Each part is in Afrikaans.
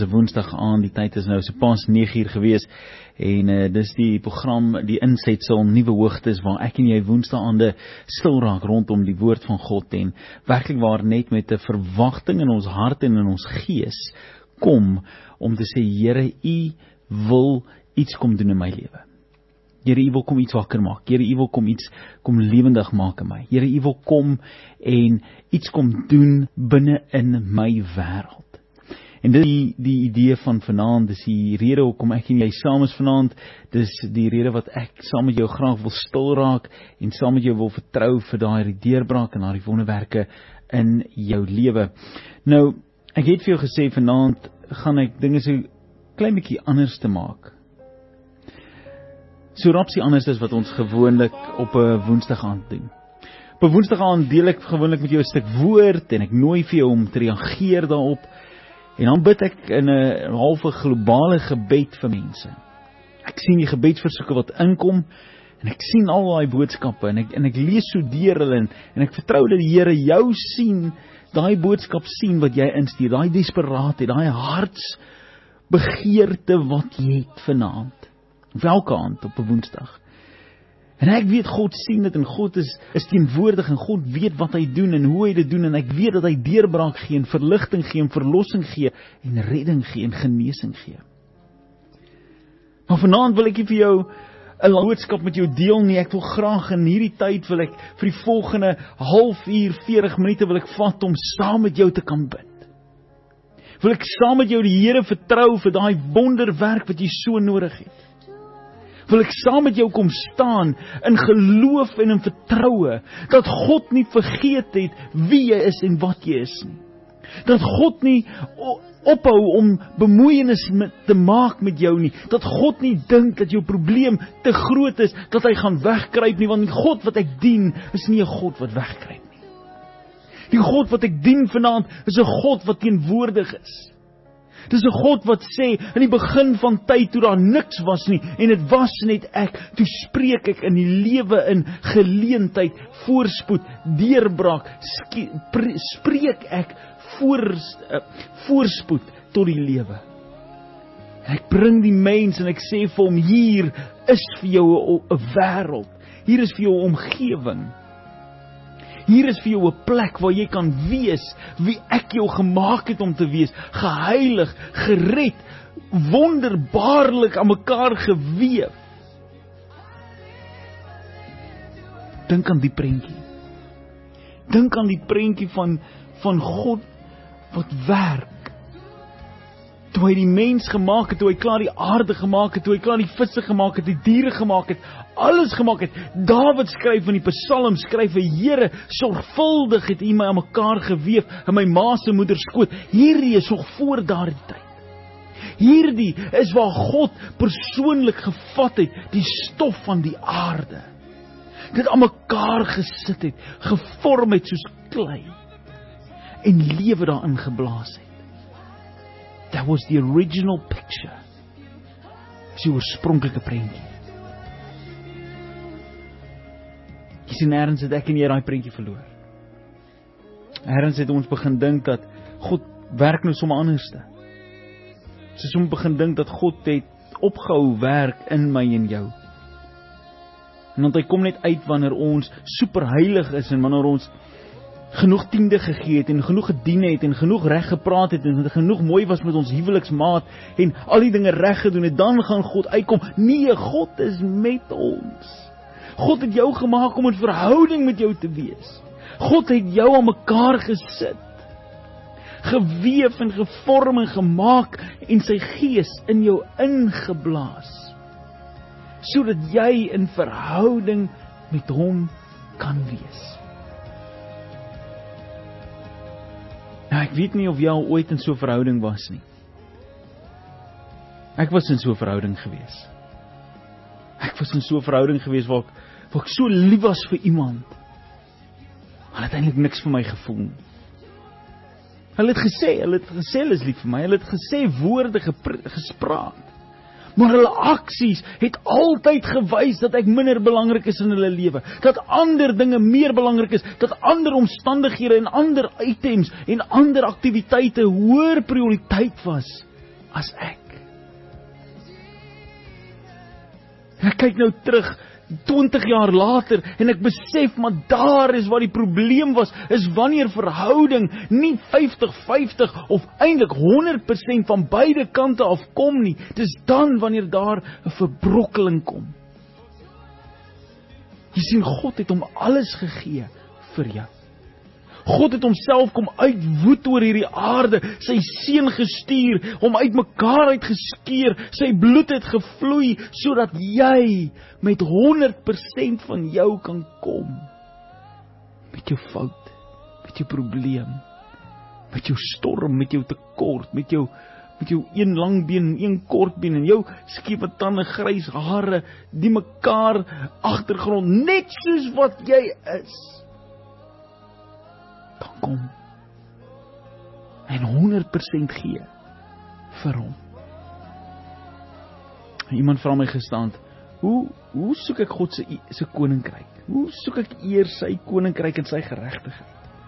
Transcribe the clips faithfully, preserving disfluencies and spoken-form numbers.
Dis 'n Woensdag aand, die tyd is nou so pas nege uur gewees en uh, dis die program, die insetsel Nuwe Hoogtes, waar ek en jy Woensdaande stil raak rondom die woord van God en werklik waar net met 'n verwagting in ons hart en in ons gees kom om te sê, Here, U wil iets kom doen in my lewe. Here, U wil kom iets wakker maak. Here, U wil kom iets kom lewendig maak in my. Here, U wil kom en iets kom doen binne in my wêreld. En dit is die, die idee van vanaand, dis die rede hoekom ek en jy saam is vanaand, dis die rede wat ek saam met jou graag wil stil raak, en saam met jou wil vertrou vir daai deurbraak en daai wonderwerke in jou lewe. Nou, ek het vir jou gesê, vanaand gaan ek dinge so klein bietjie anders te maak. So rapsie anders as wat ons gewoonlik op 'n Woensdag aand doen. Op 'n Woensdag aand deel ek gewoonlik met jou 'n stuk woord, en ek nooi vir jou om te reageer daarop. En dan bid ek in 'n halfe globale gebed vir mense. Ek sien die gebedsversoeke wat inkom, en ek sien al daai boodskappe, en ek, en ek lees so deur hulle, en, en ek vertrou dat die Here jou sien, daai boodskap sien wat jy instuur, daai desperaatheid, daai hartsbegeerte wat jy het vanaand, of elke aand op 'n Woensdag. En ek weet God sien dit, en God is, is teenwoordig, en God weet wat hy doen, en hoe hy dit doen, en ek weet dat hy deurbraak gee, en verligting gee, en verlossing gee, en redding gee, en genesing gee. Maar vanaand wil ek nie vir jou 'n boodskap met jou deel nie. Ek wil graag in hierdie tyd, wil ek vir die volgende halfuur, veertig minute wil ek vat om saam met jou te kan bid. Wil ek saam met jou die Here vertrou vir daai wonderwerk wat jy so nodig het. Wil ek saam met jou kom staan in geloof en in vertroue, dat God nie vergeet het wie jy is en wat jy is nie. Dat God nie ophou om bemoeienis met, te maak met jou nie. Dat God nie dink dat jou probleem te groot is, dat hy gaan wegkruip nie, want die God wat ek dien, is nie 'n God wat wegkruip nie. Die God wat ek dien vanaand, is 'n God wat teenwoordig is. Dis 'n God wat sê, in die begin van tyd, toe daar niks was nie, en dit was net ek, toe spreek ek in die lewe in geleentheid, voorspoed, deurbraak, spreek ek voor, voorspoed tot die lewe. En ek bring die mens, en ek sê vir hom, hier is vir jou 'n wêreld, hier is vir jou 'n omgewing, hier is vir jou 'n plek waar jy kan wees wie ek jou gemaak het om te wees, geheilig, gered, wonderbaarlik aan mekaar geweef. Dink aan die prentjie. Dink aan die prentjie van, van God wat werk. Toe hy die mens gemaak het, toe hy klaar die aarde gemaak het, toe hy klaar die visse gemaak het, die diere gemaak het, alles gemaak het. Dawid skryf in die Psalm, skryf hy, Here, sorgvuldig het U my aan mekaar geweef in my ma se moeder skoot. Hierdie is nog voor daardie tyd. Hierdie is waar God persoonlik gevat het, die stof van die aarde. Dit aan mekaar gesit het, gevorm het soos klei, en lewe daarin geblaas het. That was the original picture. Dis die oorspronklike prentjie. Jy sien, ergens het ek en jy daai prentjie verloor. Ergens het ons begin dink dat God werk nou sommer anderste. Ons het sommer begin dink dat God het opgehou werk in my en jou. En want hy kom net uit wanneer ons superheilig is, en wanneer ons genoeg tiende gegee het, en genoeg gedien het, en genoeg reg gepraat het, en genoeg mooi was met ons huweliksmaat, en al die dinge reg gedoen het, dan gaan God uitkom. Nee, God is met ons. God het jou gemaak om in verhouding met jou te wees. God het jou aan mekaar gesit, geweef en gevorm en gemaak, en sy gees in jou ingeblaas, sodat jy in verhouding met hom kan wees. Nou, ek weet nie of jy al ooit in so 'n verhouding was nie. Ek was in so 'n verhouding gewees. Ek was in so 'n verhouding gewees waar ek, waar ek so lief was vir iemand. Maar uiteindelik niks vir my gevoel. Hulle het gesê, hulle het gesê hulle is lief vir my, hulle het gesê woorde gespraak. Maar hulle aksies het altyd gewys dat ek minder belangrik is in hulle lewe. Dat ander dinge meer belangrik is. Dat ander omstandighede en ander items en ander aktiwiteite hoër prioriteit was as ek. En ek kyk nou terug, twintig jaar later, en ek besef, maar daar is wat die probleem was, is wanneer verhouding nie vyftig vyftig of eintlik honderd persent van beide kante afkom nie. Dis dan wanneer daar 'n verbrokkeling kom. Jy sien, God het hom alles gegee vir jou. God het homself kom uitwoed oor hierdie aarde, sy seun gestuur, hom uit mekaar uitgeskeer, sy bloed het gevloei, sodat jy met honderd persent van jou kan kom. Met jou fout, met jou probleem, met jou storm, met jou tekort, met jou, met jou een lang been en een kort been, en jou skewe tande, grys hare, die mekaar agtergrond, net soos wat jy is. Dan kom en honderd persent gee vir hom. Iemand vra my gisterand, hoe, hoe soek ek God se, se koninkryk? Hoe soek ek eer sy koninkryk en sy geregtigheid?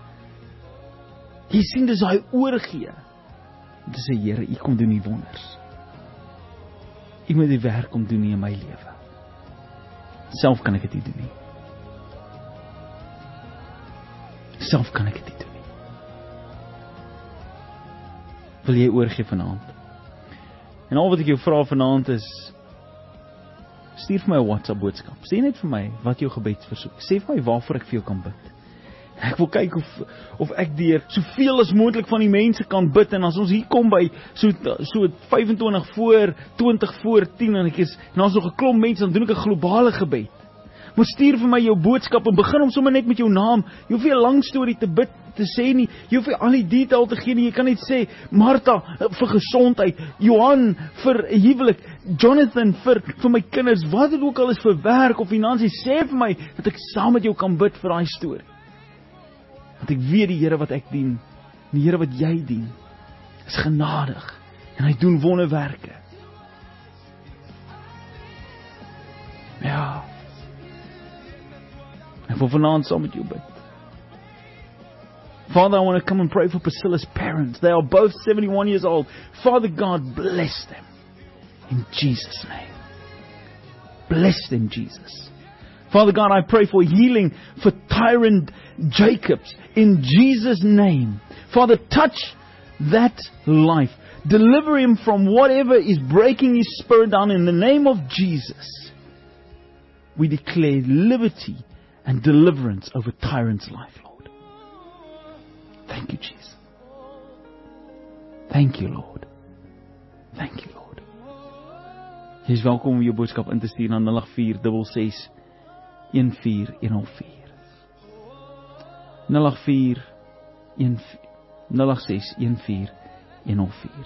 Jy sien, dis hy oorgee. Dis sê, Here, U kom doen die wonders. U moet die werk kom doen in my lewe. Self kan ek dit nie doen nie. Self kan ek dit nie doen nie. Wil jy oorgee vanaand? En al wat ek jou vra vanaand is, stuur vir my 'n WhatsApp boodskap. Sê net vir my wat jou gebedsversoek. Sê vir my waarvoor ek vir jou kan bid. Ek wil kyk of, of ek deur soveel as moontlik van die mense kan bid, en as ons hier kom by so, so vyf en twintig voor, twintig voor tien, en ek is, en as nog 'n klomp mense, dan doen ek 'n globale gebed. Maar stuur vir my jou boodskap, en begin hom sommer net met jou naam. Jy hoef nie 'n lang storie te bid, te sê nie, jy hoef nie al die detail te gee nie, jy kan net sê, Martha, vir gesondheid, Johan, vir huwelik, Jonathan, vir, vir my kinders, wat het ook al is vir werk of finansies, sê vir my, dat ek saam met jou kan bid vir daai storie. Want ek weet die Here wat ek dien, die Here wat jy dien, is genadig, en hy doen wonderwerke. Ja, ek wil vanaand saam met jou bid. Father, I want to come and pray for Priscilla's parents. They are both seventy-one years old. Father God, bless them. In Jesus' name. Bless them, Jesus. Father God, I pray for healing for Tyrant Jacobs. In Jesus' name. Father, touch that life. Deliver him from whatever is breaking his spirit down in the name of Jesus. We declare liberty and deliverance over Tyrant's life, Lord. Thank you, Jesus. Thank you, Lord. Thank you, Lord. Jy is welkom om jou boodskap in te stuur na nul agt vier ses ses een vier een nul vier. nul agt vier nul agt ses een vier een nul vier.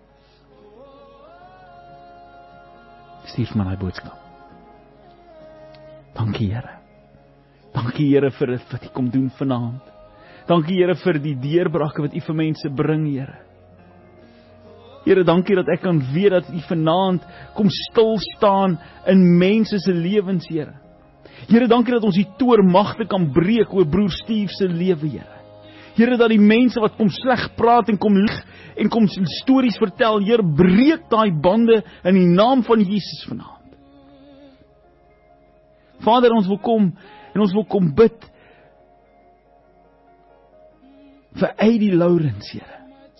Stuur vir my daai boodskap. Dankie, Here. Dankie, Here, vir wat U kom doen vanaand. Dankie, Here, vir die deurbrake wat U vir mense bring, Here. Here, dankie dat ek kan weet dat U vanaand kom stil staan in mense se lewens, Here. Here, dankie dat ons die toormagte kan breek oor broer Steve se lewe, Here. Here, dat die mense wat kom sleg praat en kom lieg en kom stories vertel, Here, breek daai bande in die naam van Jesus vanaand. Vader, ons wil kom en ons wil kom bid vir Eddie Lawrence, Here.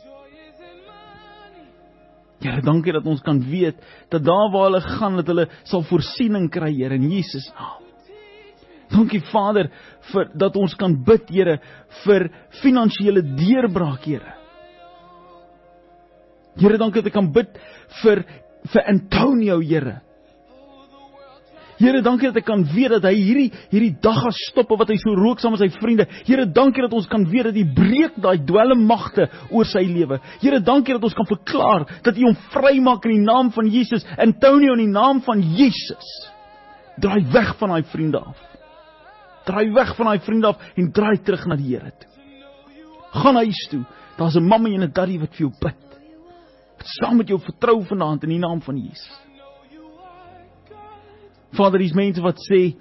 Here, dankie dat ons kan weet dat daar waar hulle gaan, dat hulle sal voorsiening kry, Here, in Jesus naam. Dankie, Vader, vir, dat ons kan bid, Here, vir finansiële deurbraak, Here. Here, dankie dat ek kan bid vir, vir Antonio, Here. Here, dankie dat ek kan weet dat hy hierdie, hierdie dag gaan stoppe wat hy so rook saam met sy vriende. Here, dankie dat ons kan weet dat hy breek daai dwelmmagte oor sy lewe. Here, dankie dat ons kan verklaar dat hy hom vrymaak in die naam van Jesus. Antonio, in die naam van Jesus. Draai weg van daai vriende af. Draai weg van daai vriende af en draai terug na die Here toe. Gaan huis toe. Daar's 'n mamma en 'n daddy wat vir jou bid. Wat saam met jou vertrou vanaand in die naam van Jesus. Vader, hier's mense wat sê,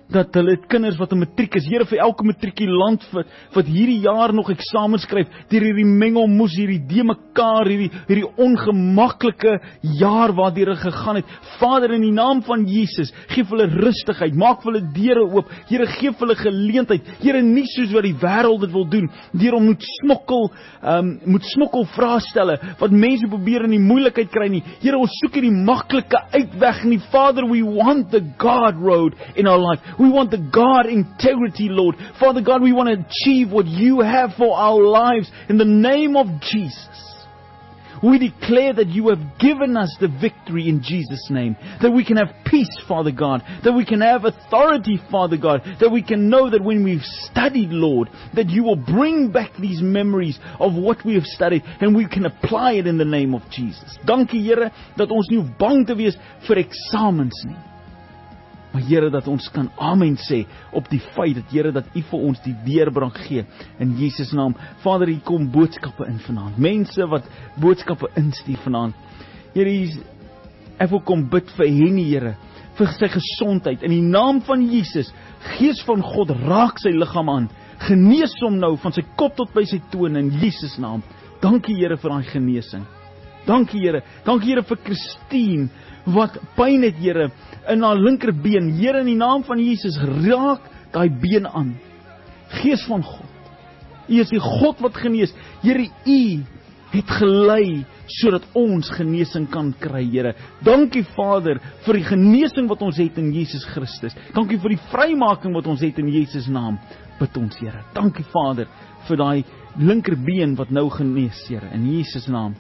dat hulle kinders wat in matriek is, Here, vir elke matrikulant wat, wat hierdie jaar nog eksamen skryf, deur hierdie mengelmoes, hierdie de mekaar, hierdie, hierdie ongemaklike jaar waardeur hulle gegaan het. Vader, in die naam van Jesus, gee vir hulle rustigheid, maak vir hulle deure oop. Here, gee vir hulle geleentheid. Here, nie soos wat die wêreld dit wil doen, deur om moet smokkel, um, moet smokkel vraestelle, wat mense probeer in die moeilikheid kry nie. Here, ons soek hierdie maklike uitweg nie. Father, we want the God road in our life. We want the God integrity, Lord. Father God, we want to achieve what you have for our lives in the name of Jesus. We declare that you have given us the victory in Jesus' name. That we can have peace, Father God. That we can have authority, Father God. That we can know that when we've studied, Lord, that you will bring back these memories of what we have studied and we can apply it in the name of Jesus. Dankie, Here, dat ons nie hoef bang te wees vir eksamens nie. Maar Here, dat ons kan amen sê op die feit dat Here, dat U vir ons die deurbraak gee in Jesus naam. Vader, hier kom boodskappe in vanaand. Mense wat boodskappe instuur vanaand. Here, ek wil kom bid vir Henny, Here, vir sy gesondheid. In die naam van Jesus, Gees van God, raak sy liggaam aan. Genees hom nou van sy kop tot by sy tone in Jesus naam. Dankie, Here, vir daai genesing. Dankie, Here. Dankie, Here, vir Christine wat pyn het, Here, in haar linkerbeen. Here, in die naam van Jesus, raak daai been aan. Gees van God, U is die God wat genees. Here, U het gelei sodat ons genesing kan kry, Here. Dankie, Vader, vir die genesing wat ons het in Jesus Christus. Dankie vir die vrymaking wat ons het in Jesus naam. Bid ons, Here. Dankie, Vader, vir daai linkerbeen wat nou genees, Here, in Jesus naam.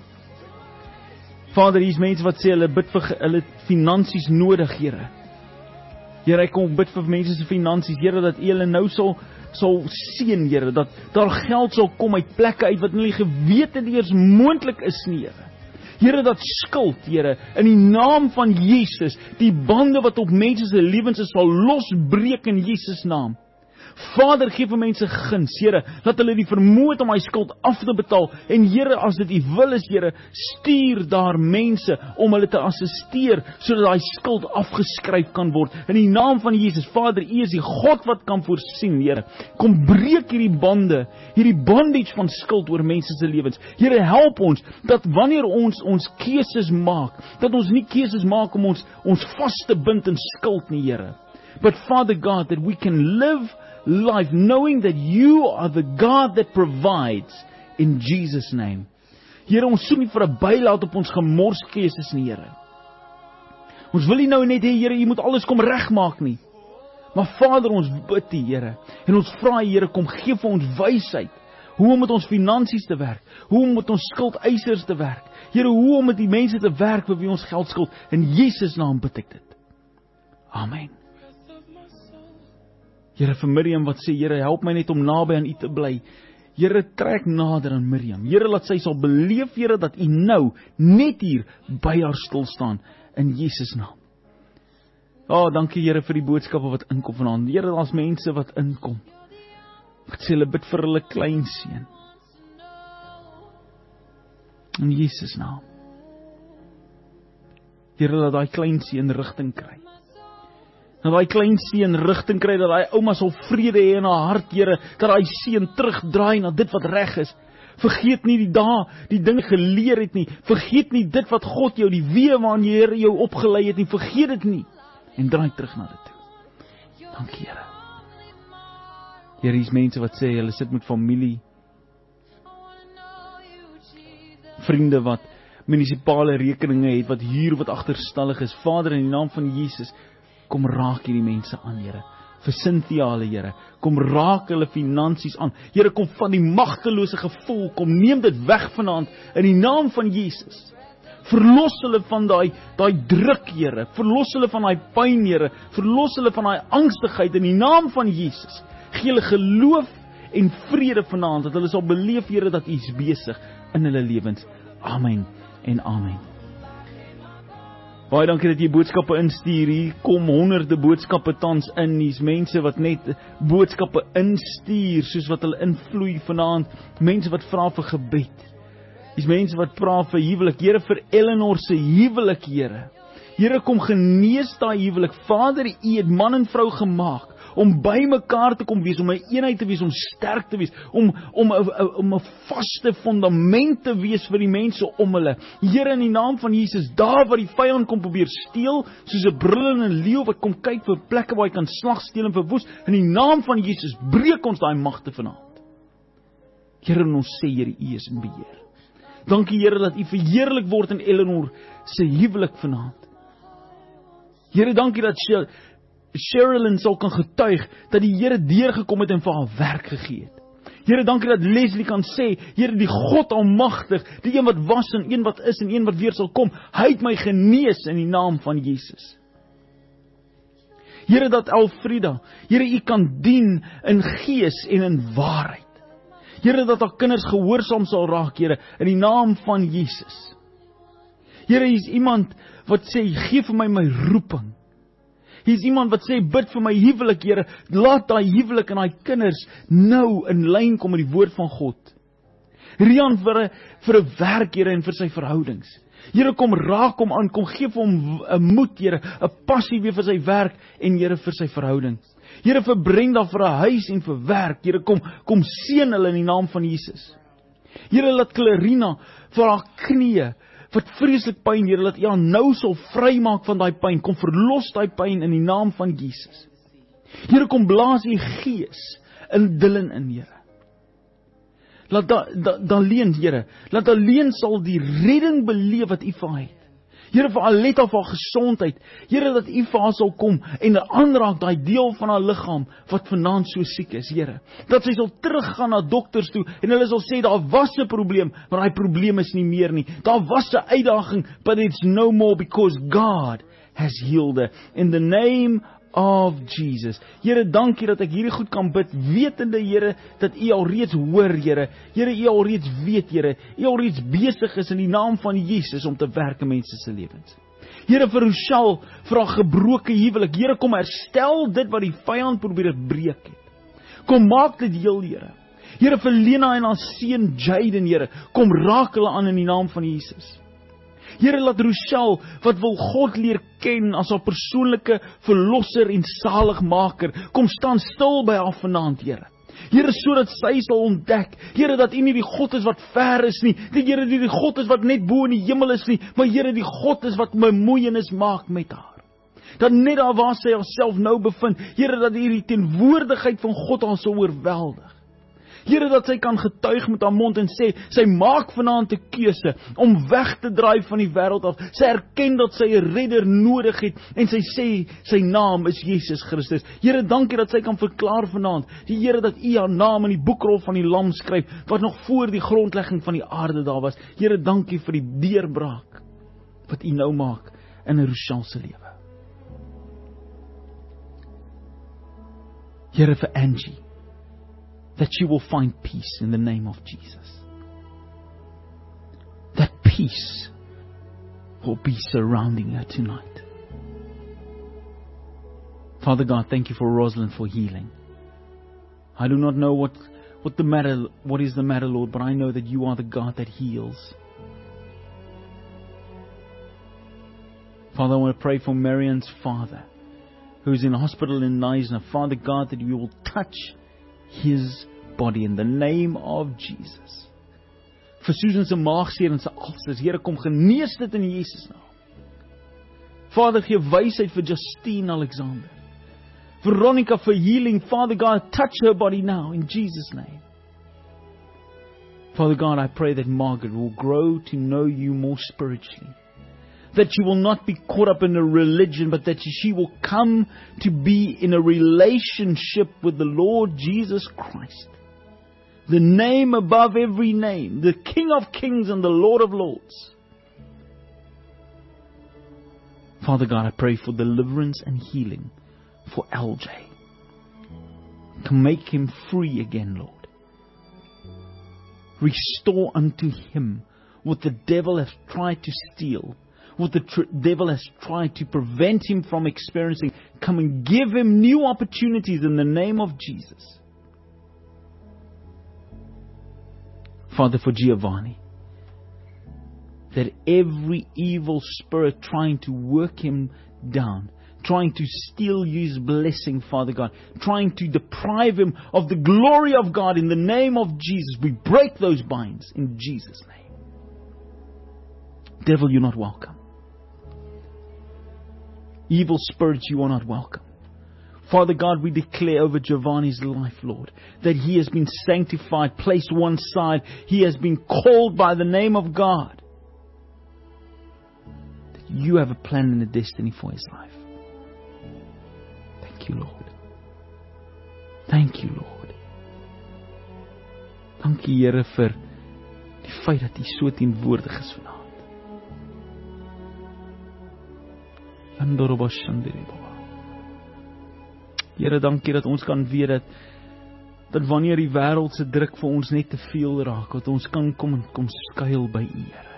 Vader, hier is mense wat sê, hulle bid vir hulle finansies nodig, Here. Here, ek kom bid vir mense se finansies, Here, dat U hulle nou sal, sal seën, Here, dat daar geld sal kom uit plekke uit wat hulle geweet het eers moontlik is nie, Here. Here, dat skuld, Here, in die naam van Jesus, die bande wat op mense se lewens is, sal losbreek in Jesus naam. Vader, gee vir mense guns, Here, dat hulle die vermoë het om hy skuld af te betaal, en Here, as dit U wil is, Here, stuur daar mense om hulle te assisteer, sodat hy skuld afgeskryf kan word, in die naam van Jesus. Vader, U is die God wat kan voorsien, Here, kom breek hierdie bande, hierdie bondage van skuld oor mense se lewens. Here, help ons, dat wanneer ons ons keuses maak, dat ons nie keuses maak om ons, ons vast te bind in skuld nie, Here, but Father God, that we can live life knowing that you are the God that provides in Jesus name. Here, ons soek nie vir 'n bylaat op ons gemors keuses nie, Here. Ons wil nie nou net hê, Here, U moet alles kom regmaak nie. Maar Vader, ons bid U, Here, en ons vra U, Here, kom gee vir ons wysheid. Hoe om met ons finansies te werk, hoe om met ons skuldeisers te werk. Here, hoe om met die mense te werk vir wie ons geld skuld. In Jesus naam bid ek dit. Amen. Here, vir Miriam wat sê, Here, help my net om naby aan U te bly. Here, trek nader aan Miriam. Here, laat sy sal beleef, Here, dat U nou net hier by haar stil staan in Jesus naam. Oh, dankie, Here, vir die boodskappe wat inkom vanaand. Here, daar's mense wat inkom. Wat sê hulle bid vir hulle kleinseun. In Jesus naam. Here, laat daai kleinseun rigting kry. Dat daai kleinseun rigting kry, dat daai ouma sal vrede hê in haar hart, Here, dat daai seun terugdraai na dit wat reg is. Vergeet nie die dae, die dinge geleer het nie. Vergeet nie dit wat God jou, die weë waarin die Here jou opgelei het nie. Vergeet dit nie. En draai terug na dit toe. Dankie, Here. Here, hier is mense wat sê, hulle sit met familie, vriende wat munisipale rekeninge het, wat huur wat agterstallig is. Vader, in die naam van Jesus, kom raak hierdie mense aan, Here. Vir Cynthia, Here, kom raak hulle finansies aan. Here, kom van die magtelose gevoel, kom neem dit weg vanaand, in die naam van Jesus. Verlos hulle van daai daai druk, Here. Verlos hulle van daai pyn, Here. Verlos hulle van daai angstigheid in die naam van Jesus. Gee hulle geloof en vrede vanaand, dat hulle sal beleef, Here, dat U is besig in hulle lewens. Amen en amen. Baie dankie dat jy boodskappe instuur. Hier kom honderde boodskappe tans in. Hier's mense wat net boodskappe instuur, soos wat hulle invloei vanaand. Mense wat vra vir gebed. Hier's mense wat vra vir huwelik. Here, vir Eleanor se huwelik, Here. Here, kom genees daai huwelik. Vader, U het man en vrou gemaak om by mekaar te kom wees, om 'n eenheid te wees, om sterk te wees, om om 'n om 'n vaste fundament te wees vir die mense om hulle. Here, in die naam van Jesus, daar waar die vyand kom probeer steel, soos 'n brullende leeu wat kom kyk vir plekke waar hy kan slag, steel en verwoes, in die naam van Jesus breek ons daai magte vanaand. Here, en ons sê, Here, U is in beheer. Dankie, Here, dat U verheerlik word in Eleanor se huwelik vanaand. Here, dankie dat Sherilyn sal kan getuig dat die Here deurgekom het en vir haar werk gegee het. Here, dankie dat Leslie kan sê, Here, die God almagtig, die een wat was en een wat is en een wat weer sal kom, hy het my genees in die naam van Jesus. Here, dat Elfrida, Here, U kan dien in gees en in waarheid. Here, dat haar kinders gehoorsaam sal raak, Here, in die naam van Jesus. Here, hier is iemand wat sê, gee vir my my roeping. Hier is iemand wat sê, bid vir my huwelik, Here, laat daai huwelik en daai kinders nou in lyn kom met die woord van God. Rian vir 'n vir 'n werk, Here, en vir sy verhoudings. Here, kom raak hom aan, kom gee vir hom 'n moed, Here, 'n passie weer vir sy werk en Here vir sy verhouding. Here, vir Brenda vir 'n huis en vir werk. Here, kom kom seën hulle in die naam van Jesus. Here, laat Clarina vir haar knieë wat vreeslik pyn, Here, laat U haar nou sal vrymaak van daai pyn. Kom verlos daai pyn in die naam van Jesus. Here, kom blaas U Gees in Dylan in, Here. Laat da, da, Daleen, Here, laat Daleen sal die redding beleef wat U vir haar het. Here, vir Aletta, vir haar gesondheid. Here, dat U vir haar sal kom en aanraak daai deel van haar liggaam wat vanaand so siek is, Here. Dat sy sal teruggaan na dokters toe en hulle sal sê, daar was 'n probleem, maar daai probleem is nie meer nie. Daar was 'n uitdaging, but it's no more because God has healed her. In the name of Jesus. Here, dankie dat ek hierdie goed kan bid, wetende, Here, dat U al reeds hoor, Here. Here, U al reeds weet, Here. U al reeds besig is in die naam van Jesus om te werk in mense se lewens. Here, vir Rochelle, vir haar gebroke huwelik, Here, kom herstel dit wat die vyand probeer breek het. Kom maak dit heel, Here. Here, vir Lena en haar seun Jaden, Here, kom raak hulle aan in die naam van Jesus. Here, laat Rochelle, wat wil God leer ken as haar persoonlike verlosser en saligmaker, kom staan stil by haar vanaand, Here. Here, sodat sy sal ontdek, Here, dat U nie die God is wat ver is nie, die Here nie die God is wat net bo in die hemel is nie, maar Here, die God is wat bemoeienis maak met haar. Dat net daar waar sy haarself nou bevind, Here, dat hierdie teenwoordigheid van God haar sal oorweldig. Here, dat sy kan getuig met haar mond en sê, sy maak vanaand 'n keuse om weg te draai van die wêreld af. Sy erken dat sy 'n redder nodig het en sy sê, sy naam is Jesus Christus. Here, dankie dat sy kan verklaar vanaand, die Here, dat U haar naam in die boekrol van die Lam skryf, wat nog voor die grondlegging van die aarde daar was. Here, dankie vir die deurbraak wat U nou maak in 'n Rochelle se lewe. Here, vir Angie, that she will find peace in the name of Jesus. That peace will be surrounding her tonight. Father God, thank You for Rosalind for healing. I do not know what, what the matter, what is the matter, Lord, but I know that You are the God that heals. Father, I want to pray for Marian's father, who is in hospital in Neisner. Father God, that You will touch his body in the name of Jesus. Vir Susan se maagseer en se ulcers, Here, kom genees dit in Jesus naam. Vader, gee wysheid vir Justine Alexander. Veronica for healing. Father God, touch her body now in Jesus' name. Father God, I pray that Margaret will grow to know You more spiritually. That she will not be caught up in a religion, but that she will come to be in a relationship with the Lord Jesus Christ. The name above every name, the King of Kings and the Lord of Lords. Father God, I pray for deliverance and healing for L J. To make him free again, Lord. Restore unto him what the devil has tried to steal, what the tr- devil has tried to prevent him from experiencing. Come and give him new opportunities in the name of Jesus. Father, for Giovanni, that every evil spirit trying to work him down, trying to steal his blessing, Father God, trying to deprive him of the glory of God. In the name of Jesus, we break those binds in Jesus' name. Devil, you're not welcome. Evil spirits, you are not welcome. Father God, we declare over Giovanni's life, Lord, that he has been sanctified, placed one side. He has been called by the name of God. That you have a plan and a destiny for his life. Thank you, Lord. Thank you, Lord. Dankie, Here, vir die feit dat U so teenwoordig is vanaand. Here, dankie dat ons kan weet dat dat wanneer die wêreld se druk vir ons net te veel raak, dat ons kan kom en kom skuil by U, Here.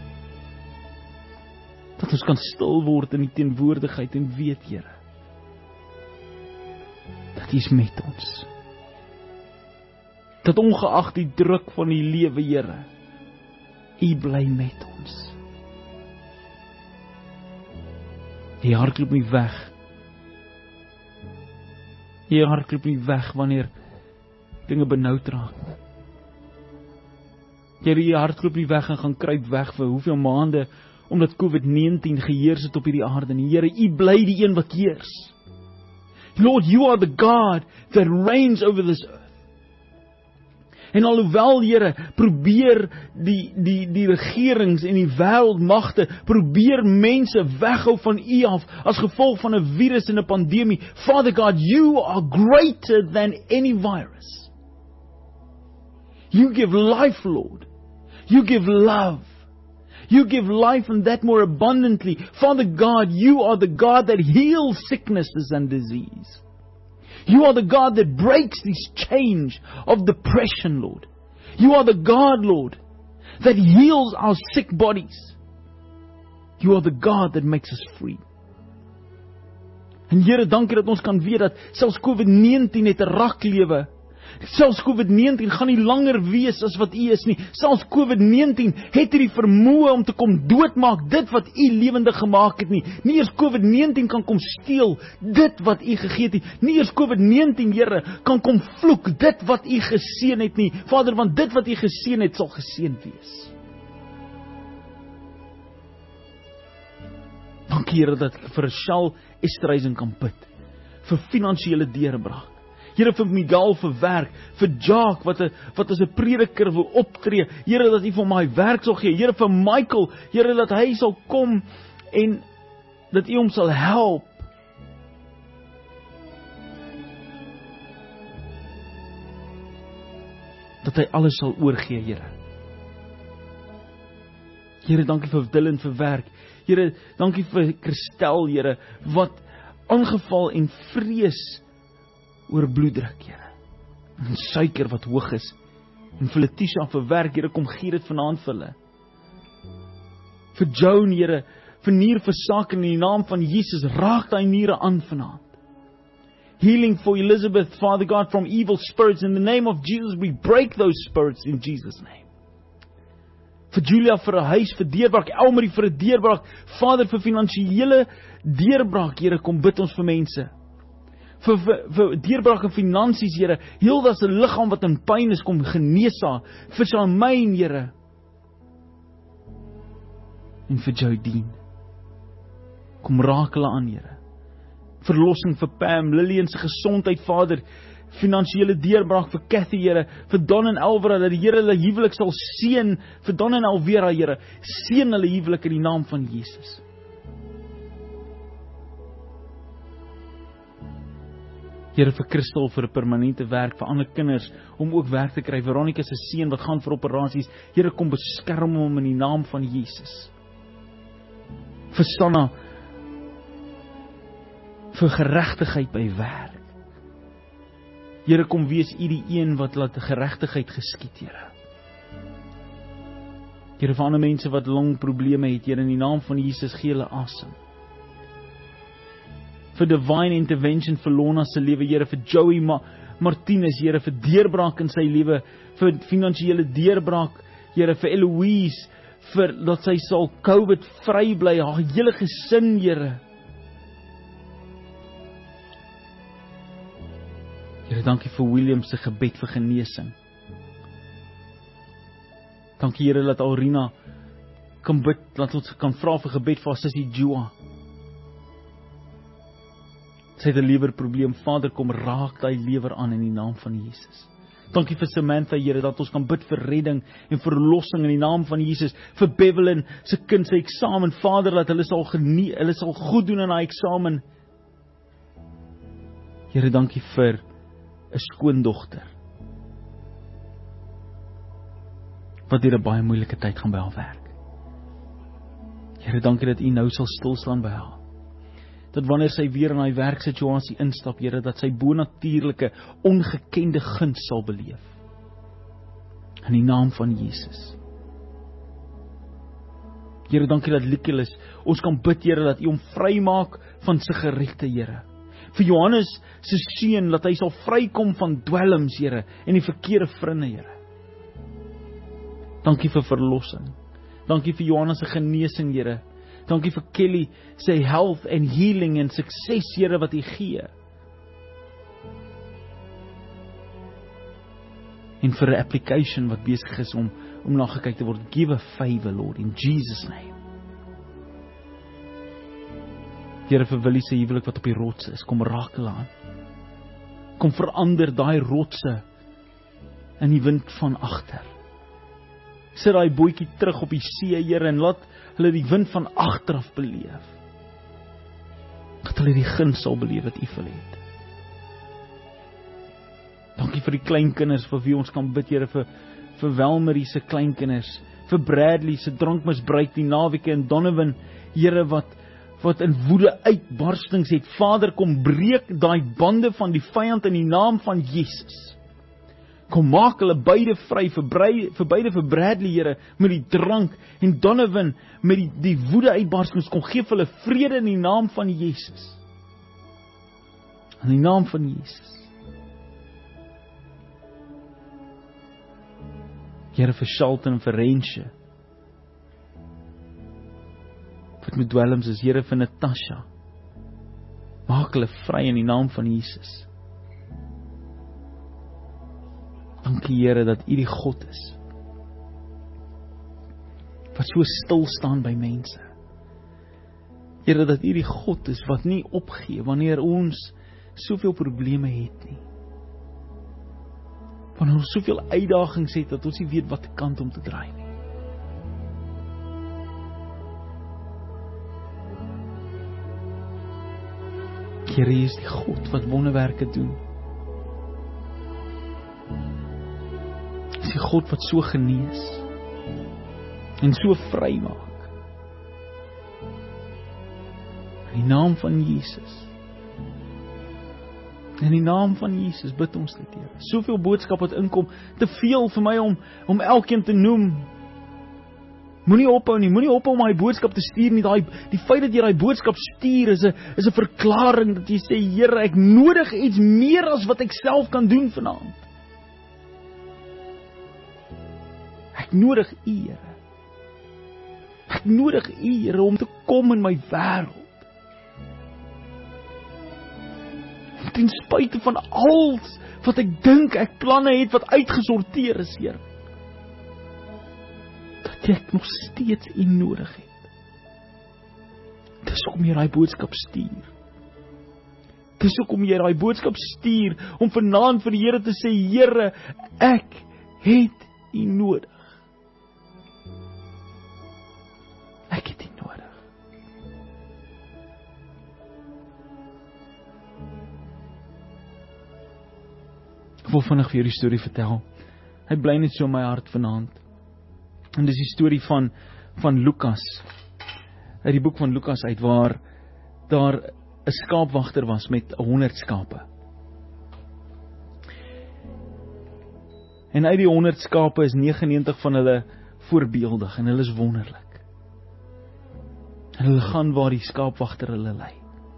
Dat ons kan stil word in die teenwoordigheid en weet, Here, dat U is met ons. Dat ongeag die druk van die lewe, Here, U bly met ons. U hardloop nie weg. U hardloop nie weg wanneer dinge benoud raak. Here, U hardloop nie weg en gaan kruip weg vir hoeveel maande omdat COVID nineteen geheers het op hierdie aarde nie. Here, U bly die een wat heers. Lord, You are the God that reigns over this earth. En alhoewel, Here, probeer die, die, die regerings en die wêreldmagte, probeer mense weghou van U af, as gevolg van 'n virus en 'n pandemie, Father God, You are greater than any virus. You give life, Lord. You give love. You give life and that more abundantly. Father God, You are the God that heals sicknesses and disease. You are the God that breaks this chain of depression, Lord. You are the God, Lord, that heals our sick bodies. You are the God that makes us free. En Here, dankie dat ons kan weet dat selfs COVID nineteen het 'n raklewe. Selfs COVID nineteen gaan nie langer wees as wat U is nie. Selfs COVID nineteen het hierdie vermoë om te kom doodmaak dit wat U lewendig gemaak het nie. Nie eers COVID nineteen kan kom steel dit wat U gegee het nie. Nie eers COVID nineteen, Here, kan kom vloek dit wat U geseën het nie. Vader, want dit wat U geseën het sal geseën wees. Dankie, Here, dat ek vir Rachel Esterhuizen kan bid. Vir finansiële deurbraak. Here, vir Miguel vir werk, vir Jacques wat 'n wat as 'n prediker wil optree. Here, dat U vir my werk sal gee. Here, vir Michael, Here, dat hy sal kom en dat U hom sal help. Dat hy alles sal oorgee, Here. Here, dankie vir Dylan vir werk. Here, dankie vir Christel, Here, wat aangeval en vrees oor bloeddruk, Here. En suiker wat hoog is. En vir Letitia vir werk, Here, kom gee dit vanaand vir hulle. Vir Joan, Here, vir nierversaking in die naam van Jesus, raak daai niere aan vanaand. Healing for Elizabeth, Father God, from evil spirits. In the name of Jesus, we break those spirits in Jesus' name. Vir Julia vir 'n huis, vir deurbraak, Elmarie vir 'n deurbraak, Vader vir finansiële deurbraak, Here, kom bid ons vir mense. Vir, vir, vir deurbraak in finansies, Here, Hilda se liggaam wat in pyn is, kom genees haar, vir Charmaine, Here, en vir Jodine, kom raak hulle aan, Here, verlossing vir Pam, Lillian se gesondheid, Vader, finansiële deurbraak vir Cathy, Here, vir Don en Elvira, dat die Here hulle huwelik sal seën, vir Don en Elvira, Here, seën hulle huwelik in die naam van Jesus. Here, vir Christel vir 'n permanente werk, vir ander kinders om ook werk te kry. Veronica se seun wat gaan vir operasies. Here, kom beskerm hom in die naam van Jesus. Vir Sanna, vir geregtigheid by werk. Here, kom wees U die een wat laat geregtigheid geskied, Here. Here, vir ander mense wat longprobleme het, Here, in die naam van Jesus, gee hulle asem. Vir divine intervention vir Lona se lewe, Here, vir Joey Ma Martinez, Here, vir deurbraak in sy lewe, vir finansiële deurbraak, Here, vir Eloise, vir dat sy sal COVID vry bly, haar hele gesin, Here. Here, dankie vir William se gebed vir genesing. Dankie Here dat Aurina kan bid, dat ons kan vra vir gebed vir haar sussie Joa. Sy het 'n lewerprobleem. Vader, kom raak daai lewer aan in die naam van Jesus. Dankie vir Samantha, Here, dat ons kan bid vir redding en verlossing in die naam van Jesus. Vir Bevelin se kind se eksamen, Vader, dat hulle sal genie, hulle sal goed doen in daai eksamen. Here, dankie vir 'n skoondogter wat deur 'n baie moeilike tyd gaan by haar werk. Here, dankie dat U nou sal stil staan by haar. Dat wanneer sy weer in haar werksituasie instap, Here, dat sy bonatuurlike, ongekende guns sal beleef. In die naam van Jesus. Here, dankie dat Nicholas, ons kan bid, Here, dat U hom vrymaak van sigarette, Here. Vir Johannes se seun, dat hy sal vrykom van dwelms, Here, en die verkeerde vriende, Here. Dankie vir verlossing. Dankie vir Johannes se genesing, Here. Dankie vir Kelly sy health en healing en sukses, Here, wat U gee. En vir 'n application wat besig is om om na gekyk te word. Give a favor, Lord, in Jesus name. Here, vir Willie se huwelik wat op die rots is, kom raak hulle aan. Kom verander daai rotse in die wind van agter. Sit daai bootjie terug op die see, Here, en laat hulle die wind van agteraf beleef. Dat hulle die guns sal beleef wat U vir hulle het. Dankie vir die kleinkinders vir wie ons kan bid, Here, vir vir Welmarie se kleinkinders, vir Bradley se drankmisbruik die naweke en Donovan, Here, wat wat in woede uitbarstings het. Vader, kom breek daai bande van die vyand in die naam van Jesus. Kom maak hulle beide vry, vir, brei, vir beide vir Bradley, Here, met die drank, en Donovan met die, die woede uitbarstings. Kom gee vir hulle vrede in die naam van Jesus. In die naam van Jesus. Here, vir Shelton en vir Rensje, wat met dwelms is, Here, vir Natasha, maak hulle vry in die naam van Jesus. Dankie, Here, dat U die God is wat so stil staan by mense. Here, dat U die God is wat nie opgee wanneer ons soveel probleme het nie. Wanneer ons soveel uitdagings het dat ons nie weet watter kant om te draai nie. Here, U is die God wat wonderwerke doen. U is die God wat so genees en so vry maak. In die naam van Jesus. In die naam van Jesus bid ons dit, Here. Soveel boodskap wat inkom, te veel vir my om om elkeen te noem. Moenie ophou nie, moenie ophou om daai boodskap te stuur nie. Daai die feit dat jy daai boodskap stuur is 'n is 'n verklaring dat jy sê, Here, ek nodig iets meer as wat ek self kan doen vanaand. Ek nodig U, Here. Ek nodig U, Here, om te kom in my wêreld. Ten spyte van alles wat ek dink ek planne het wat uitgesorteer is, Here. Dat ek nog steeds U nodig het. Dis hoekom jy daai boodskap stuur. Dis hoekom jy daai boodskap stuur om vanaand vir die Here te sê, Here, ek het U nodig. Ek het U nodig. Ek wil vinnig vir jou die storie vertel. Hy bly net so in my hart vanaand. En dis die storie van van Lukas. Uit die boek van Lukas uit, waar daar 'n skaapwagter was met honderd skape. En uit die honderd skape is negenennegentig van hulle voorbeeldig en hulle is wonderlik. En hulle gaan waar die skaapwagter hulle lei.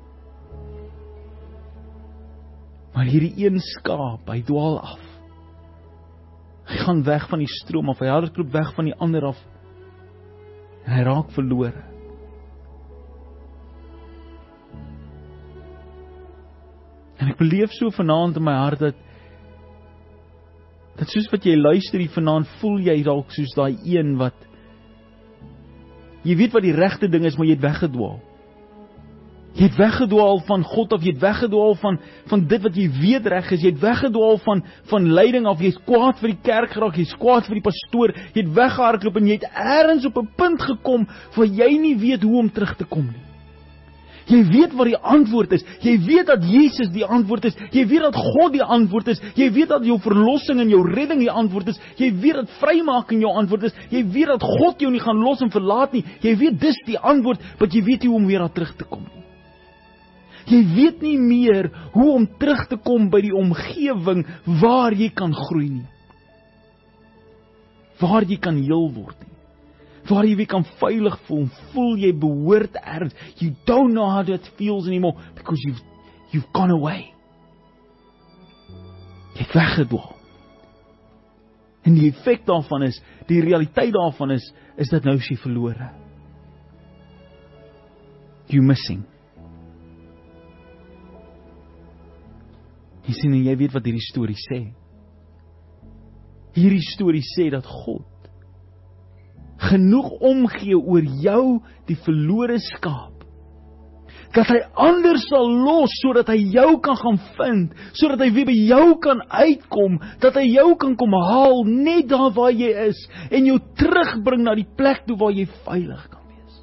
Maar hierdie een skaap, hy dwaal af. Hy gaan weg van die stroom af, hy hardloop weg van die ander af. En hy raak verlore. En ek beleef so vanaand in my hart dat Dat soos wat jy luister hier vanaand, voel jy dalk soos daai een wat, jy weet wat die regte ding is, maar jy het weggedwaal. Jy het weggedwaal van God af, jy het weggedwaal van, van dit wat jy weet reg is, jy het weggedwaal van, van leiding af, jy is kwaad vir die kerk geraak, jy is kwaad vir die pastoor, jy het weggehardloop en jy het ergens op 'n punt gekom, waar jy nie weet hoe om terug te kom nie. Jy weet wat die antwoord is, jy weet dat Jesus die antwoord is, jy weet dat God die antwoord is, jy weet dat jou verlossing en jou redding die antwoord is, jy weet dat vrymaking jou antwoord is, jy weet dat God jou nie gaan los en verlaat nie, jy weet dis die antwoord, maar jy weet nie hoe om weer daar terug te kom nie. Jy weet nie meer hoe om terug te kom by die omgewing waar jy kan groei nie. Waar jy kan heel word nie. Waar jy weer kan veilig voel, voel jy behoort ergens. You don't know how that feels anymore, because you've, you've gone away. Jy het weggedwaal. En die effek daarvan is, die realiteit daarvan is, is dat nou is jy verlore. You missing. Jy sien, en jy weet wat hierdie storie sê. Hierdie storie sê dat God genoeg omgee oor jou, die verlore skaap, dat hy ander sal los, sodat hy jou kan gaan vind, sodat hy weer by jou kan uitkom, dat hy jou kan kom haal, net daar waar jy is, en jou terugbring na die plek toe waar jy veilig kan wees.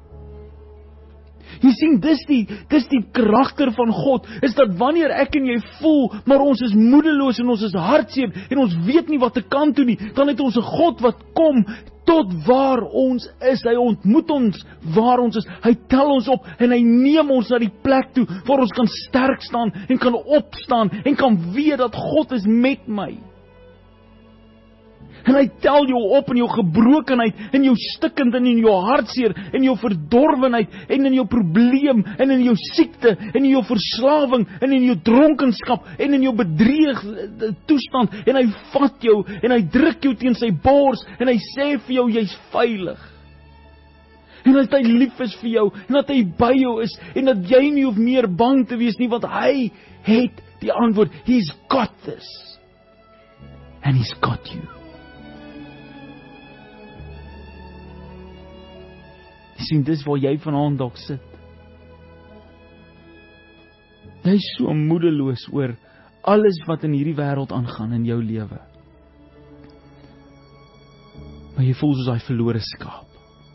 Jy sien, dis die, dis die karakter van God, is dat wanneer ek en jy voel, maar ons is moedeloos en ons is hartseer, en ons weet nie wat te kant toe nie, dan het ons 'n God wat kom, tot waar ons is, hy ontmoet ons waar ons is, hy tel ons op, en hy neem ons na die plek toe, waar ons kan sterk staan, en kan opstaan, en kan weet dat God is met my. En hy tel jou op in jou gebrokenheid, in jou stikkend, en in jou hartseer, in jou verdorwenheid, en in jou probleem, en in jou siekte, en in jou verslawing, en in jou dronkenskap, en in jou bedreig toestand, en hy vat jou, en hy druk jou teen sy bors, en hy sê vir jou, jy's veilig. En dat hy lief is vir jou, en dat hy by jou is, en dat jy nie hoef meer bang te wees nie, want hy het die antwoord. He's got this. And he's got you. Jy sien, dis waar jy vanaand dalk sit. Jy is so moedeloos oor alles wat in hierdie wêreld aangaan in jou lewe. Maar jy voel soos daai verlore skaap.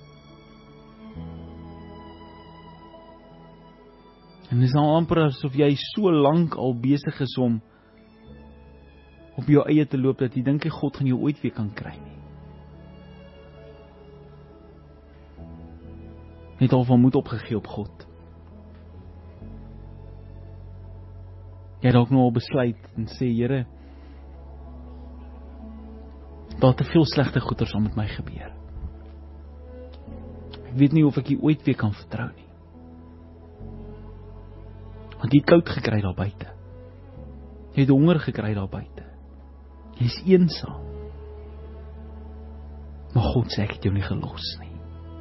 En dis nou amper asof jy so lank al besig is om op jou eie te loop, dat jy dink jy God gaan jou ooit weer kan kry nie. Het al van moed opgegee op God. Jy het ook nou al besluit en sê, Here, daar te veel slegte goeders om met my gebeur. Ek weet nie of ek jy ooit weer kan vertrou nie. Want jy het koud gekry daar buite. Jy het honger gekry daar buite. Jy is eensaam. Maar God sê, ek het jou nie gelos nie.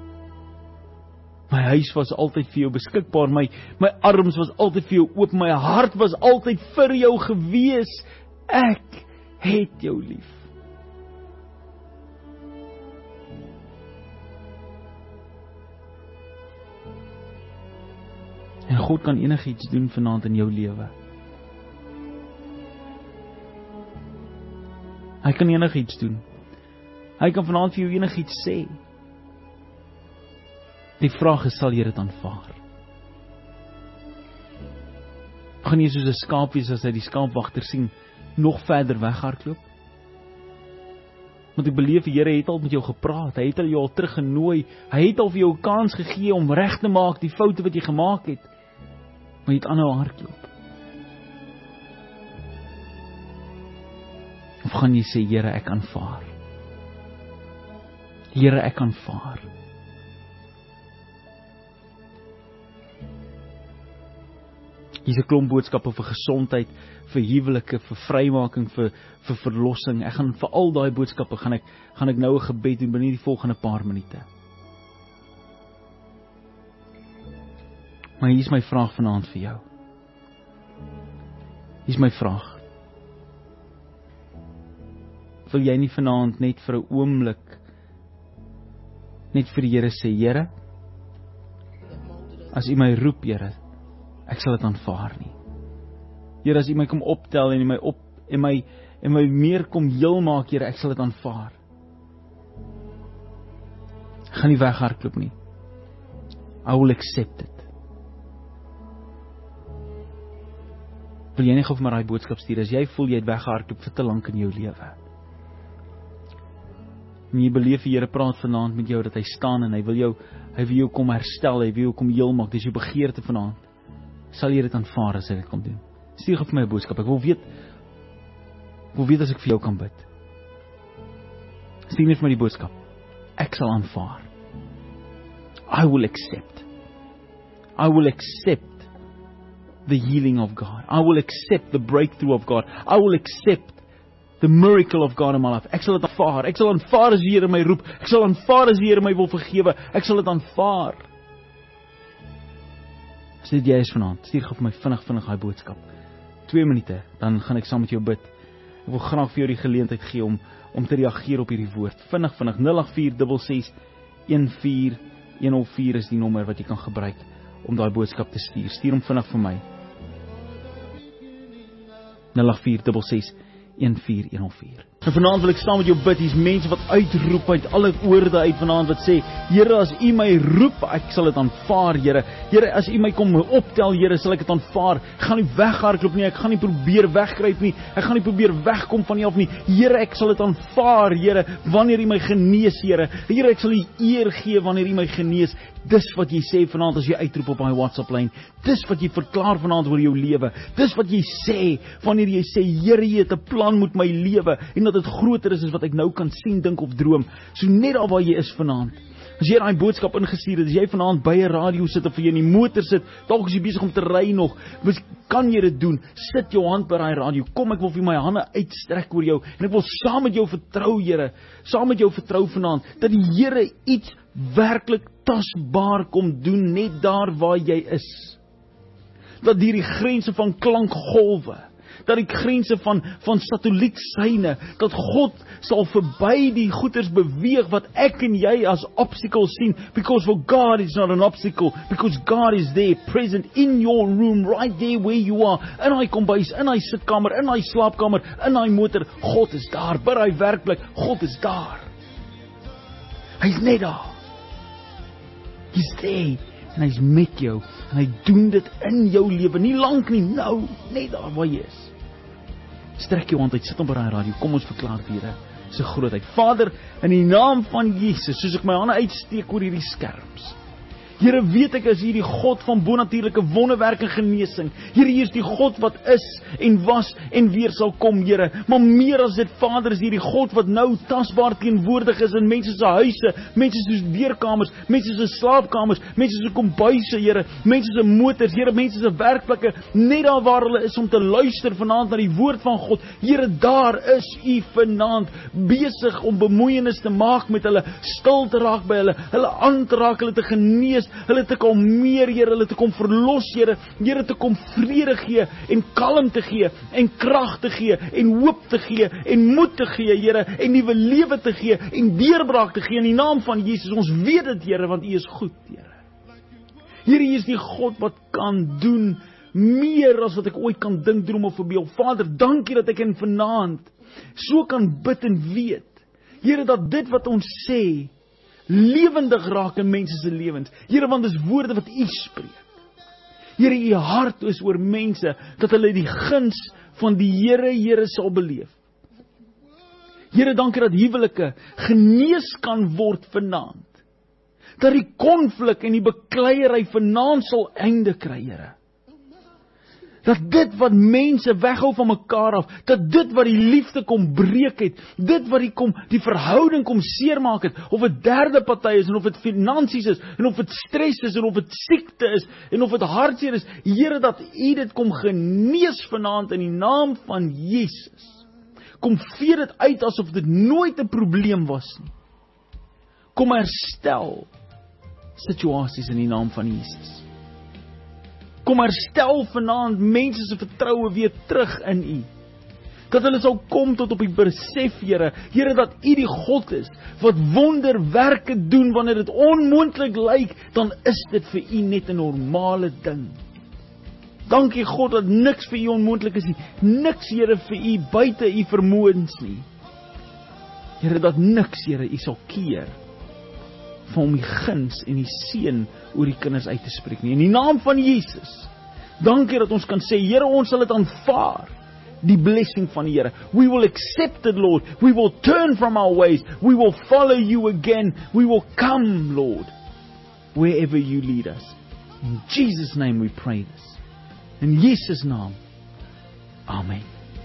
My huis was altyd vir jou beskikbaar, my, my arms was altyd vir jou oop, my hart was altyd vir jou gewees. Ek het jou lief. En God kan enigiets doen vanaand in jou lewe. Hy kan enigiets doen. Hy kan vanaand vir jou enigiets sê. Die vraag is, sal jy dit aanvaar? Gaan jy soos 'n skaap wees as hy die skaapwagter sien, nog verder weghardloop? Want ek beleef die Here het al met jou gepraat, hy het al jou al teruggenooi, hy het al vir jou 'n kans gegee om reg te maak die foute wat jy gemaak het, maar jy het aanhou hardloop. Of gaan jy sê, Here, ek aanvaar. Here, ek aanvaar. Hier is 'n klomp boodskappe vir gesondheid, vir huwelike, vir vrymaking, vir vir verlossing. Ek gaan vir al daai boodskappe gaan ek gaan ek nou 'n gebed doen binne die volgende paar minute. Maar hier is my vraag vanaand vir jou. Hier is my vraag. Wil jy nie vanaand net vir 'n oomblik net vir die Here sê, Here, as U my roep, Here, ek sal dit aanvaar nie. Here, as U my kom optel en U my op en my en my meer kom heel maak, Here, ek sal dit aanvaar. Ek gaan nie weghardloop nie. I will accept it. Wil jy nie gou vir my daai boodskap stuur, as jy voel jy het weggehardloop vir te lank in jou lewe. En jy beleef die Here praat vanaand met jou, dat hy staan en hy wil jou, hy wil jou kom herstel, hy wil jou kom heel maak, dis jou begeerte vanaand. Sal jy dit aanvaar as hy dit kom doen? Stuur gou vir my 'n boodskap, ek wil weet, ek wil weet as ek vir jou kan bid. Stuur net vir my die boodskap, ek sal aanvaar. I will accept. I will accept the healing of God. I will accept the breakthrough of God. I will accept the miracle of God in my life. Ek sal dit aanvaar. Ek sal aanvaar as die Here my roep. Ek sal aanvaar as die Here my wil vergewe. Ek sal dit aanvaar. As dit jy is vanaand, stuur gou vir my vinnig vinnig daai boodskap. Twee minute, dan gaan ek saam met jou bid. Ek wil graag vir jou die geleentheid gee om om te reageer op hierdie woord. Vinnig vinnig nul agt vier ses ses een vier een nul vier is die nommer wat jy kan gebruik om daai boodskap te stuur. Stuur hom vinnig vir my. nul agt vier ses ses een vier een nul vier. En vanaand wil ek saam met jou bid. Hier's mense wat uitroep uit alle oorde uit vanaand wat sê, Here, as U my roep, ek sal dit aanvaar, Here. Here, as U my kom optel, Here, sal ek dit aanvaar. Ek gaan nie weghardloop nie, ek gaan nie probeer wegkruip nie, ek gaan nie probeer wegkom van U af nie. Here, ek sal dit aanvaar, Here, wanneer U my genees, Here. Here, ek sal U eer gee wanneer U my genees. Dis wat jy sê vanaand as jy uitroep op my WhatsApp lyn. Dis wat jy verklaar vanaand oor jou lewe. Dis wat jy sê wanneer jy sê, Here, jy het 'n plan met my lewe en dat dit groter is as wat ek nou kan sien, dink of droom. So net daar waar jy is vanaand. As jy daai boodskap ingestuur het, as jy vanaand by 'n radio sit of jy in die motor sit, dalk is jy besig om te ry nog, kan jy dit doen? Sit jou hand by daai radio. Kom, ek wil vir my hande uitstrek oor jou en ek wil saam met jou vertrou, Here. Saam met jou vertrou vanaand dat die Here iets werklik tasbaar kom doen net daar waar jy is. Dat deur die grense van klankgolwe, dat die grense van, van satellietsyne, dat God sal verby die goeders beweeg wat ek en jy as obstacles sien, because for God is not an obstacle, because God is there, present in your room, right there where you are, in hy kombuis, in hy sitkamer, in hy slaapkamer, in hy motor, God is daar, by hy werklik, God is daar. Hy is net daar. He's there, en hy is met jou, en hy doen dit in jou lewe, nie lank nie, nou, net daar waar jy is. Strek jou hand uit, sit op by die radio, kom ons verklaar die Here se grootheid. Vader, in die naam van Jesus, soos ek my hande uitsteek oor hierdie skerms, Here, weet ek as hierdie God van bonatuurlike wonderwerk en genesing. Here, hier is die God wat is en was en weer sal kom, Here. Maar meer as dit, Vader, is hierdie God wat nou tasbaar teenwoordig is in mense se huise, mense se deurkamers, mense se slaapkamers, mense se kombuise, Here, mense se motors, Here, mense se werkplekke, net daar waar hulle is om te luister vanaand na die woord van God. Here, daar is U vanaand besig om bemoeienis te maak met hulle, stil te raak by hulle, hulle aan te raak, hulle te genees, hulle te kom meer, Here, hulle te kom verlos, Here, Here, te kom vrede gee, en kalmte gee, en krag te gee, en hoop te gee, en moed te gee, Here, en nuwe lewe te gee, en deurbraak te gee, in die naam van Jesus. Ons weet dit, Here, want U is goed, Here. Here, U is die God wat kan doen, meer as wat ek ooit kan dink, droom of verbeel. Vader, dankie dat ek in vanaand so kan bid en weet, Here, dat dit wat ons sê, lewendig raak in mense se lewens. Here, want dis woorde wat U spreek. Here, U hart is oor mense, dat hulle die guns van die Here, Here sal beleef. Here, dankie dat huwelike genees kan word vanaand. Dat die konflik en die bekleierery vanaand sal einde kry, Here. Dat dit wat mense weghou van mekaar af, dat dit wat die liefde kom breek het, dit wat die, kom, die verhouding kom seermaak het, of het derde party is, en of het finansies is, en of het stres is, en of het siekte is, en of het hartseer is, Here, dat U dit kom genees vanaand in die naam van Jesus. Kom vee dit uit asof dit nooit 'n probleem was nie. Kom herstel situasies in die naam van Jesus. Kom herstel vanaand mense se vertroue weer terug in U. Dat hulle sal kom tot op die besef, Here, Here, dat U die God is, wat wonderwerke doen. Wanneer dit onmoontlik lyk, dan is dit vir U net 'n normale ding. Dankie God, dat niks vir U onmoontlik is nie. Niks, Here, vir U buite U vermoëns nie. Here, dat niks, Here, U sal keer van om die guns en die seën oor die kinders uit te spreek nie. In die naam van Jesus. Dankie dat ons kan sê, Here, ons sal dit aanvaar. Die blessing van die Here. We will accept it, Lord. We will turn from our ways. We will follow You again. We will come, Lord, wherever You lead us. In Jesus' name we pray this. In Jesus' naam. Amen.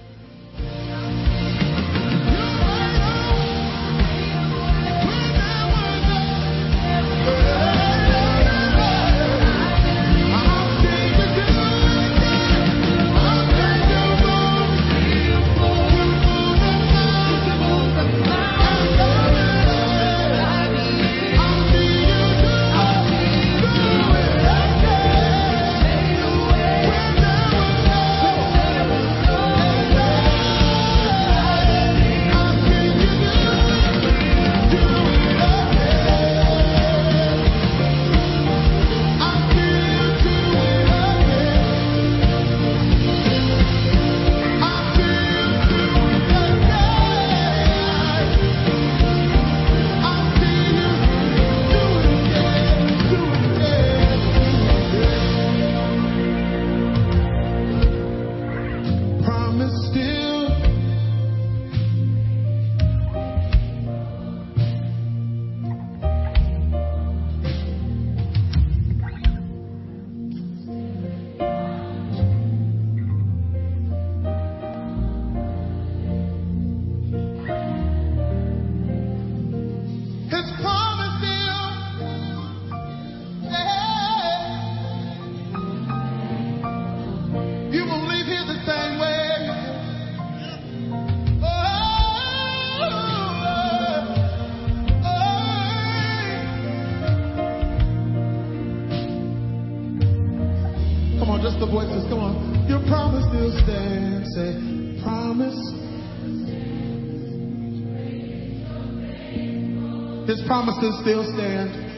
Just the voices, come on. Your promise still stands. Say, promise. His promises still stand.